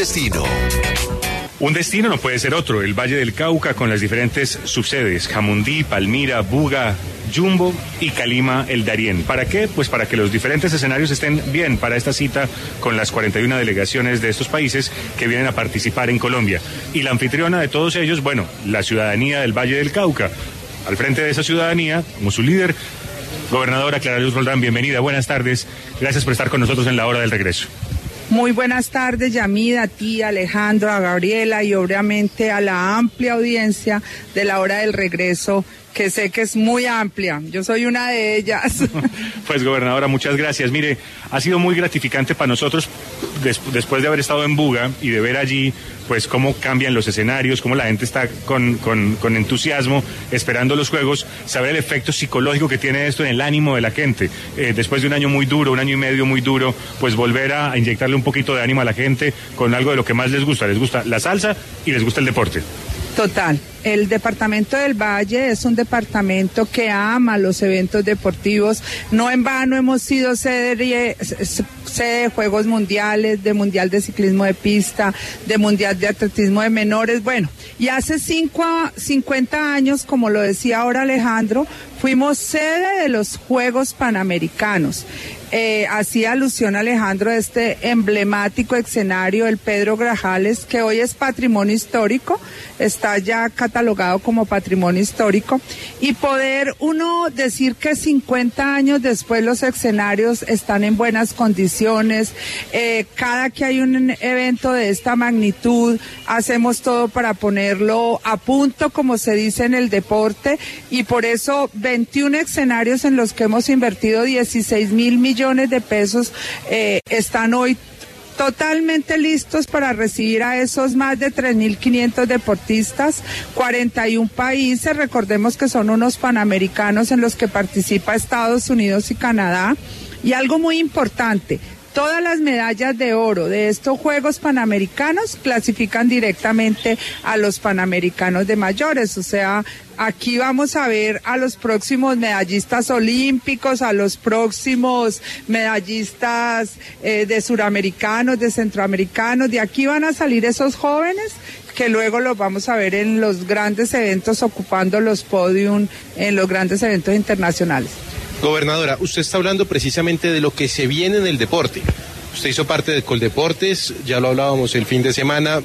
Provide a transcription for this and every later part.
destino. Un destino no puede ser otro, el Valle del Cauca con las diferentes subsedes, Jamundí, Palmira, Buga, Jumbo y Calima, el Darién. ¿Para qué? Pues para que los diferentes escenarios estén bien para esta cita con las 41 delegaciones de estos países que vienen a participar en Colombia. Y la anfitriona de todos ellos, bueno, la ciudadanía del Valle del Cauca. Al frente de esa ciudadanía, como su líder, gobernadora Clara Luz Roldán, bienvenida, buenas tardes. Gracias por estar con nosotros en la hora del regreso. Muy buenas tardes, Yamida, a ti, Alejandro, a Gabriela y obviamente a la amplia audiencia de la hora del regreso, que sé que es muy amplia. Yo soy una de ellas. Pues, gobernadora, muchas gracias. Mire, ha sido muy gratificante para nosotros, después de haber estado en Buga y de ver allí, pues, cómo cambian los escenarios, cómo la gente está con entusiasmo esperando los juegos, saber el efecto psicológico que tiene esto en el ánimo de la gente. Después de un año muy duro, un año y medio muy duro, pues volver a inyectarle un poquito de ánimo a la gente con algo de lo que más les gusta. Les gusta la salsa y les gusta el deporte. Total. El departamento del Valle es un departamento que ama los eventos deportivos. No en vano hemos sido sede de Juegos Mundiales, de Mundial de Ciclismo de Pista, de Mundial de Atletismo de Menores. Bueno, y hace 50 años, como lo decía ahora Alejandro, fuimos sede de los Juegos Panamericanos. Hacía alusión Alejandro a este emblemático escenario, el Pedro Grajales, que hoy es patrimonio histórico, está ya catalogado como patrimonio histórico, y poder uno decir que 50 años después los escenarios están en buenas condiciones. Cada que hay un evento de esta magnitud, hacemos todo para ponerlo a punto, como se dice en el deporte, y por eso 21 escenarios en los que hemos invertido 16.000 millones de pesos están hoy totalmente listos para recibir a esos más de 3.500 deportistas, 41 países, recordemos que son unos panamericanos en los que participa Estados Unidos y Canadá, y algo muy importante, todas las medallas de oro de estos Juegos Panamericanos clasifican directamente a los Panamericanos de mayores, o sea, aquí vamos a ver a los próximos medallistas olímpicos, a los próximos medallistas de suramericanos, de centroamericanos, de aquí van a salir esos jóvenes que luego los vamos a ver en los grandes eventos ocupando los podium en los grandes eventos internacionales. Gobernadora, usted está hablando precisamente de lo que se viene en el deporte. Usted hizo parte de Coldeportes, ya lo hablábamos el fin de semana,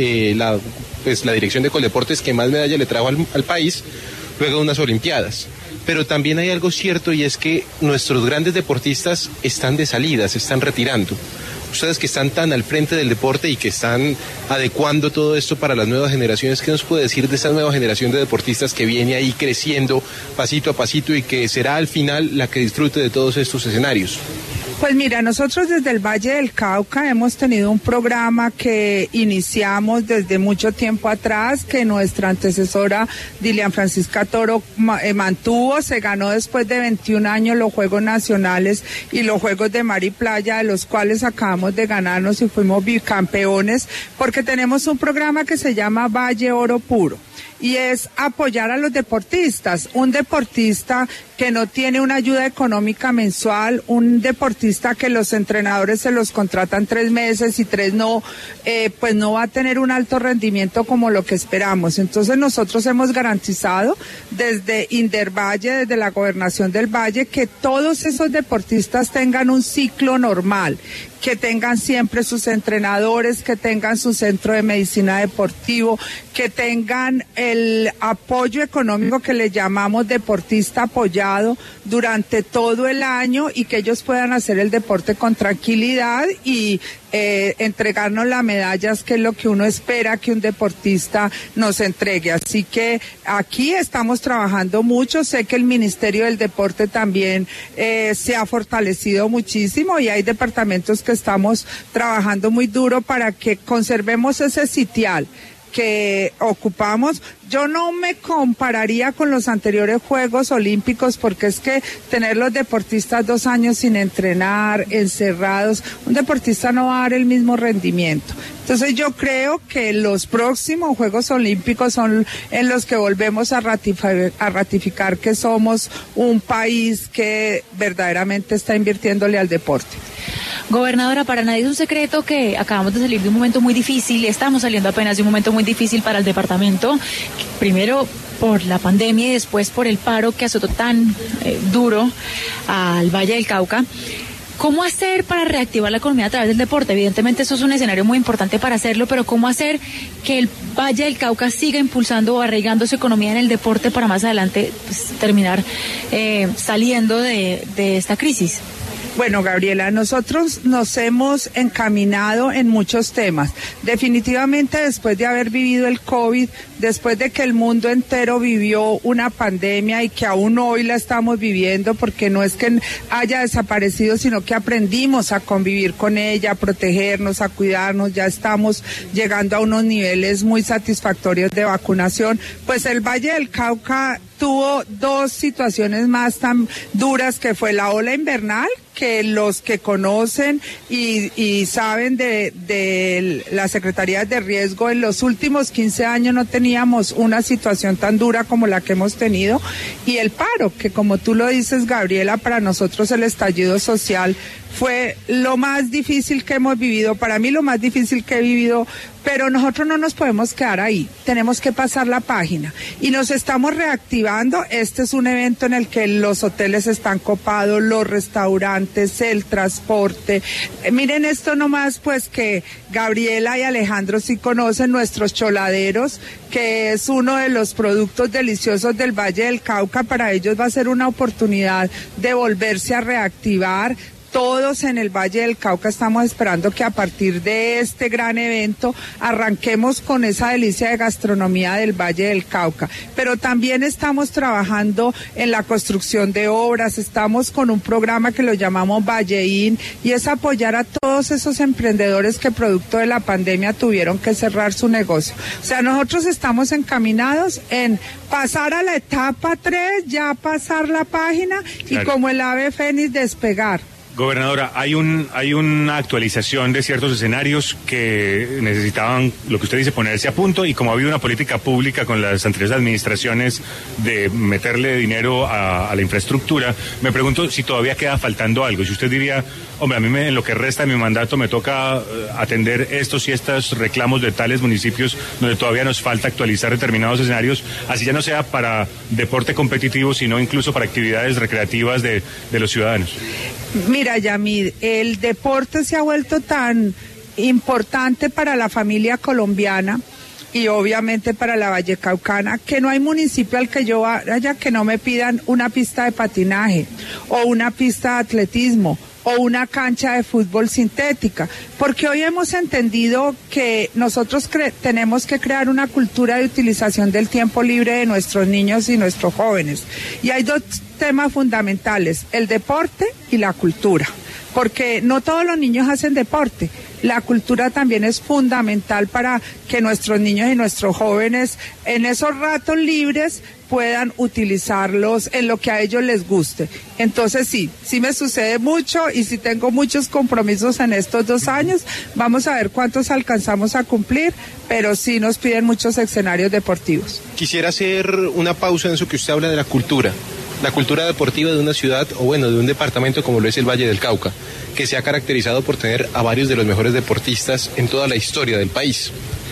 la dirección de Coldeportes que más medallas le trajo al país, luego de unas Olimpiadas. Pero también hay algo cierto y es que nuestros grandes deportistas están de salida, se están retirando. Ustedes que están tan al frente del deporte y que están adecuando todo esto para las nuevas generaciones, ¿qué nos puede decir de esta nueva generación de deportistas que viene ahí creciendo pasito a pasito y que será al final la que disfrute de todos estos escenarios? Pues mira, nosotros desde el Valle del Cauca hemos tenido un programa que iniciamos desde mucho tiempo atrás, que nuestra antecesora Dilian Francisca Toro mantuvo, se ganó después de 21 años los Juegos Nacionales y los Juegos de Mar y Playa, de los cuales acabamos de ganarnos y fuimos bicampeones, porque tenemos un programa que se llama Valle Oro Puro. Y es apoyar a los deportistas, un deportista que no tiene una ayuda económica mensual, un deportista que los entrenadores se los contratan 3 meses y 3 no, pues no va a tener un alto rendimiento como lo que esperamos. Entonces nosotros hemos garantizado desde Indervalle, desde la Gobernación del Valle, que todos esos deportistas tengan un ciclo normal, que tengan siempre sus entrenadores, que tengan su centro de medicina deportivo, que tengan el apoyo económico que le llamamos deportista apoyado durante todo el año y que ellos puedan hacer el deporte con tranquilidad y entregarnos las medallas, que es lo que uno espera que un deportista nos entregue. Así que aquí estamos trabajando mucho, sé que el Ministerio del Deporte también se ha fortalecido muchísimo y hay departamentos que estamos trabajando muy duro para que conservemos ese sitial que ocupamos. Yo no me compararía con los anteriores Juegos Olímpicos porque es que tener los deportistas 2 años sin entrenar, encerrados, un deportista no va a dar el mismo rendimiento. Entonces yo creo que los próximos Juegos Olímpicos son en los que volvemos a ratificar que somos un país que verdaderamente está invirtiéndole al deporte. Gobernadora, para nadie es un secreto que acabamos de salir de un momento muy difícil, estamos saliendo apenas de un momento muy difícil para el departamento, primero por la pandemia y después por el paro que azotó tan duro al Valle del Cauca. ¿Cómo hacer para reactivar la economía a través del deporte? Evidentemente eso es un escenario muy importante para hacerlo, pero ¿cómo hacer que el Valle del Cauca siga impulsando o arraigando su economía en el deporte para más adelante pues, terminar saliendo de esta crisis? Bueno, Gabriela, nosotros nos hemos encaminado en muchos temas. Definitivamente después de haber vivido el COVID, después de que el mundo entero vivió una pandemia y que aún hoy la estamos viviendo, porque no es que haya desaparecido, sino que aprendimos a convivir con ella, a protegernos, a cuidarnos, ya estamos llegando a unos niveles muy satisfactorios de vacunación, pues el Valle del Cauca tuvo dos situaciones más tan duras, que fue la ola invernal, que los que conocen y saben de las secretarías de riesgo, en los últimos 15 años no teníamos una situación tan dura como la que hemos tenido, y el paro, que como tú lo dices, Gabriela, para nosotros el estallido social fue lo más difícil que hemos vivido, para mí lo más difícil que he vivido, pero nosotros no nos podemos quedar ahí, tenemos que pasar la página y nos estamos reactivando. Este es un evento en el que los hoteles están copados, los restaurantes, el transporte. Miren esto nomás, pues que Gabriela y Alejandro sí conocen nuestros choladeros, que es uno de los productos deliciosos del Valle del Cauca. Para ellos va a ser una oportunidad de volverse a reactivar. Todos en el Valle del Cauca estamos esperando que a partir de este gran evento arranquemos con esa delicia de gastronomía del Valle del Cauca, pero también estamos trabajando en la construcción de obras, estamos con un programa que lo llamamos Valleín, y es apoyar a todos esos emprendedores que producto de la pandemia tuvieron que cerrar su negocio. O sea, nosotros estamos encaminados en pasar a la etapa 3, ya pasar la página, claro, y como el ave fénix despegar. Gobernadora, hay una actualización de ciertos escenarios que necesitaban, lo que usted dice, ponerse a punto, y como ha habido una política pública con las anteriores administraciones de meterle dinero a la infraestructura, me pregunto si todavía queda faltando algo. Si usted diría, hombre, a mí en lo que resta de mi mandato me toca atender estos y estos reclamos de tales municipios donde todavía nos falta actualizar determinados escenarios, así ya no sea para deporte competitivo, sino incluso para actividades recreativas de los ciudadanos. Mira, Yamid, el deporte se ha vuelto tan importante para la familia colombiana y obviamente para la vallecaucana, que no hay municipio al que yo vaya que no me pidan una pista de patinaje o una pista de atletismo o una cancha de fútbol sintética, porque hoy hemos entendido que nosotros tenemos que crear una cultura de utilización del tiempo libre de nuestros niños y nuestros jóvenes. Y hay dos temas fundamentales, el deporte y la cultura, porque no todos los niños hacen deporte. La cultura también es fundamental para que nuestros niños y nuestros jóvenes en esos ratos libres puedan utilizarlos en lo que a ellos les guste. Entonces sí me sucede mucho y sí tengo muchos compromisos en estos 2 años. Vamos a ver cuántos alcanzamos a cumplir, pero sí nos piden muchos escenarios deportivos. Quisiera hacer una pausa en eso que usted habla de la cultura deportiva de una ciudad, o bueno, de un departamento como lo es el Valle del Cauca, que se ha caracterizado por tener a varios de los mejores deportistas en toda la historia del país.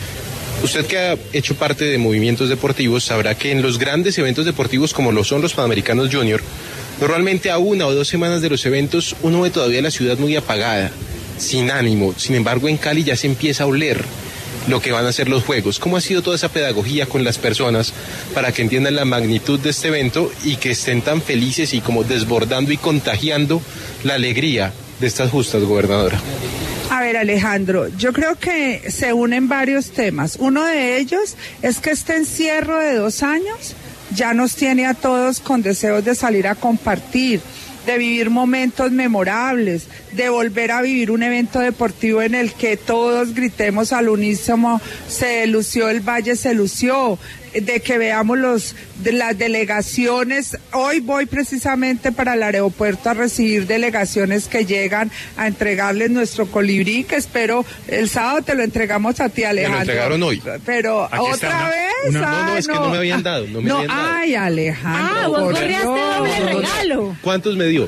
Usted que ha hecho parte de movimientos deportivos sabrá que en los grandes eventos deportivos como lo son los Panamericanos Junior, normalmente a 1 o 2 semanas de los eventos uno ve todavía la ciudad muy apagada, sin ánimo. Sin embargo, en Cali ya se empieza a oler lo que van a ser los Juegos. ¿Cómo ha sido toda esa pedagogía con las personas para que entiendan la magnitud de este evento y que estén tan felices y como desbordando y contagiando la alegría de estas justas, gobernadora? A ver, Alejandro, yo creo que se unen varios temas. Uno de ellos es que este encierro de 2 años ya nos tiene a todos con deseos de salir a compartir, de vivir momentos memorables, de volver a vivir un evento deportivo en el que todos gritemos al unísono, se lució el Valle, se lució, de que veamos las delegaciones. Hoy voy precisamente para el aeropuerto a recibir delegaciones que llegan a entregarles nuestro colibrí, que espero el sábado te lo entregamos a ti, Alejandro. Me lo entregaron hoy. Pero aquí otra vez. No, es que no me habían dado. Ay, Alejandro. Vos corriaste doble regalo. ¿Cuántos me dio?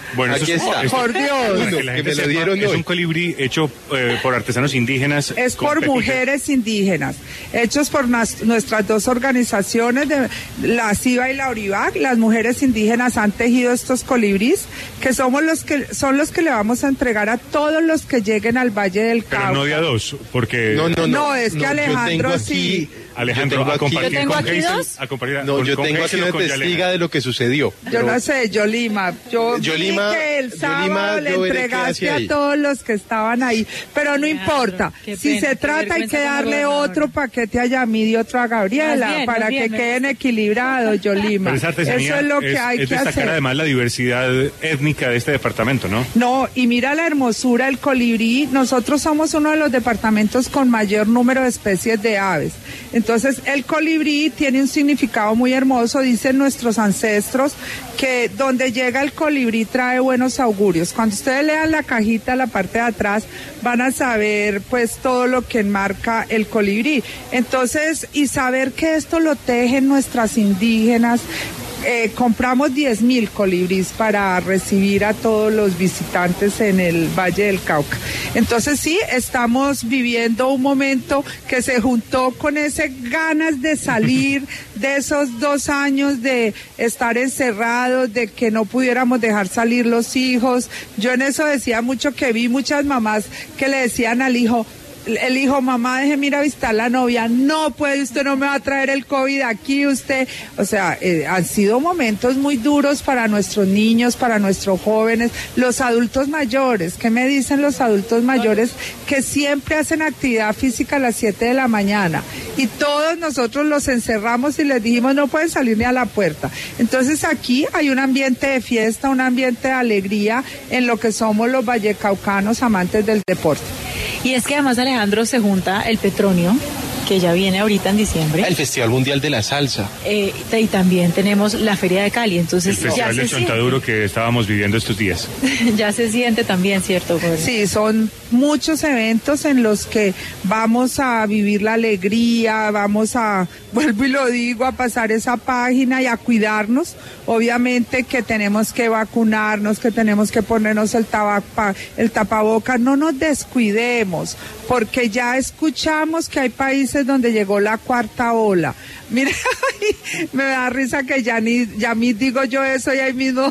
Bueno, aquí está. Por Dios. Para que la Que gente me lo sepa, dieron es hoy. un colibrí hecho por artesanos indígenas. Es con por pepitas. mujeres indígenas, hechos por nuestras dos organizaciones, la CIBA y la ORIVAC. Las mujeres indígenas han tejido estos colibrís, que son los que le vamos a entregar a todos los que lleguen al Valle del Cauca. Pero no de a dos, porque... No, es que yo Alejandro tengo sí. Alejandro, a compartir Yo tengo con aquí Hazel, dos. a compartir No, yo con tengo Hazel aquí o una con testiga Yaleja. de lo que sucedió. Yo no sé, Yolima, yo Yolima, vi que el sábado le yo veré qué entregaste hace a ahí. todos los que estaban ahí, pero no importa. qué Si pena, se qué trata hay vergüenza que como darle gobernadora. otro paquete a Yamid y otro a Gabriela, Más bien, para más bien, que me queden gusta. equilibrados, Yolima. Pero esa artesanía Eso es lo que hay es que destacar hacer. además la diversidad étnica de este departamento, ¿no? No, y mira la hermosura del colibrí. Nosotros somos uno de los departamentos con mayor número de especies de aves. Entonces, el colibrí tiene un significado muy hermoso. Dicen nuestros ancestros que donde llega el colibrí trae buenos augurios. Cuando ustedes lean la cajita, la parte de atrás, van a saber pues todo lo que enmarca el colibrí. Entonces, y saber que esto lo tejen nuestras indígenas. Compramos 10.000 colibrís para recibir a todos los visitantes en el Valle del Cauca. Entonces sí, estamos viviendo un momento que se juntó con ese ganas de salir de esos 2 años de estar encerrados, de que no pudiéramos dejar salir los hijos. Yo en eso decía mucho que vi muchas mamás que le decían al hijo, el hijo, mamá, déjeme ir a visitar la novia. No puede, usted no me va a traer el COVID aquí, usted. O sea, han sido momentos muy duros para nuestros niños, para nuestros jóvenes, los adultos mayores. ¿Qué me dicen los adultos mayores? Que siempre hacen actividad física a las 7 de la mañana. Y todos nosotros los encerramos y les dijimos no pueden salir ni a la puerta. Entonces aquí hay un ambiente de fiesta, un ambiente de alegría en lo que somos los vallecaucanos amantes del deporte. Y es que además, Alejandro, se junta el Petronio, que ya viene ahorita en diciembre. El Festival Mundial de la Salsa. Y también tenemos la Feria de Cali, entonces El Festival de Chontaduro que estábamos viviendo estos días. Ya se siente también, ¿cierto? Sí, son muchos eventos en los que vamos a vivir la alegría, vamos a, vuelvo y lo digo, a pasar esa página y a cuidarnos. Obviamente que tenemos que vacunarnos, que tenemos que ponernos el tapabocas, no nos descuidemos, porque ya escuchamos que hay países donde llegó la 4ª ola. Mira, me da risa que ya ni digo yo eso y ahí mismo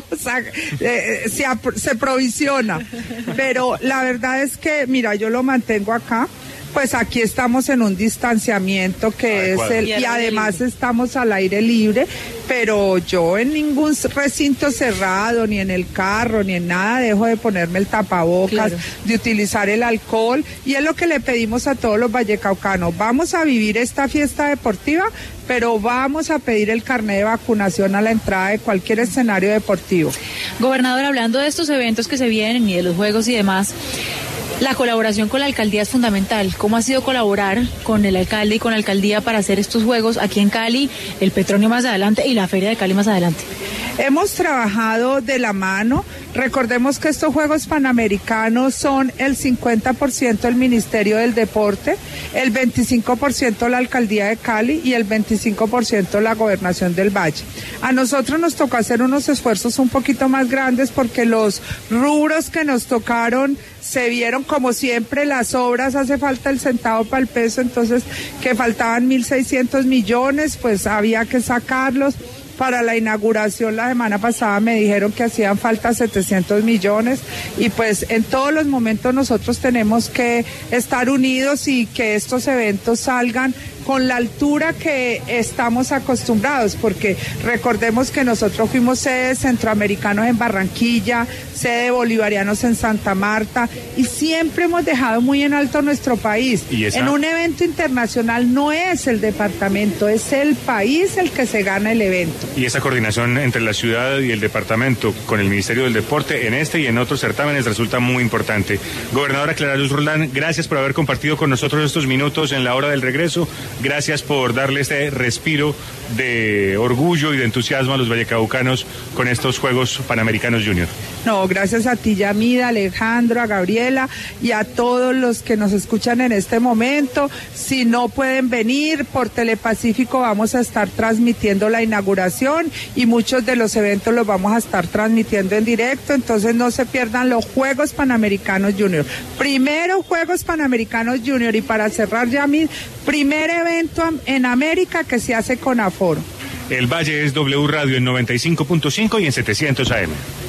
se provisiona. Pero la verdad es que, mira, yo lo mantengo acá. Pues aquí estamos en un distanciamiento que es y además estamos al aire libre, pero yo en ningún recinto cerrado, ni en el carro, ni en nada, dejo de ponerme el tapabocas, de utilizar el alcohol, y es lo que le pedimos a todos los vallecaucanos. Vamos a vivir esta fiesta deportiva, pero vamos a pedir el carnet de vacunación a la entrada de cualquier escenario deportivo. Gobernador, hablando de estos eventos que se vienen y de los juegos y demás, la colaboración con la alcaldía es fundamental. ¿Cómo ha sido colaborar con el alcalde y con la alcaldía para hacer estos juegos aquí en Cali, el Petronio más adelante y la Feria de Cali más adelante? Hemos trabajado de la mano. Recordemos que estos Juegos Panamericanos son el 50% del Ministerio del Deporte, el 25% la Alcaldía de Cali y el 25% la Gobernación del Valle. A nosotros nos tocó hacer unos esfuerzos un poquito más grandes porque los rubros que nos tocaron se vieron como siempre las obras, hace falta el centavo para el peso, entonces que faltaban 1.600 millones, pues había que sacarlos. Para la inauguración la semana pasada me dijeron que hacían falta 700 millones y pues en todos los momentos nosotros tenemos que estar unidos y que estos eventos salgan con la altura que estamos acostumbrados, porque recordemos que nosotros fuimos sede de centroamericanos en Barranquilla, sede de bolivarianos en Santa Marta, y siempre hemos dejado muy en alto nuestro país. En un evento internacional no es el departamento, es el país el que se gana el evento. Y esa coordinación entre la ciudad y el departamento con el Ministerio del Deporte en este y en otros certámenes resulta muy importante. Gobernadora Clara Luz Roldán, gracias por haber compartido con nosotros estos minutos en la hora del regreso. Gracias por darle este respiro de orgullo y de entusiasmo a los vallecaucanos con estos Juegos Panamericanos Junior. No, gracias a ti, Yamida, Alejandro, a Gabriela y a todos los que nos escuchan en este momento. Si no pueden venir, por Telepacífico vamos a estar transmitiendo la inauguración y muchos de los eventos los vamos a estar transmitiendo en directo, entonces no se pierdan los Juegos Panamericanos Junior. Primero Juegos Panamericanos Junior y para cerrar, Yamid, primer evento en América que se hace con aforo. El Valle es W Radio en 95.5 y en 700 AM.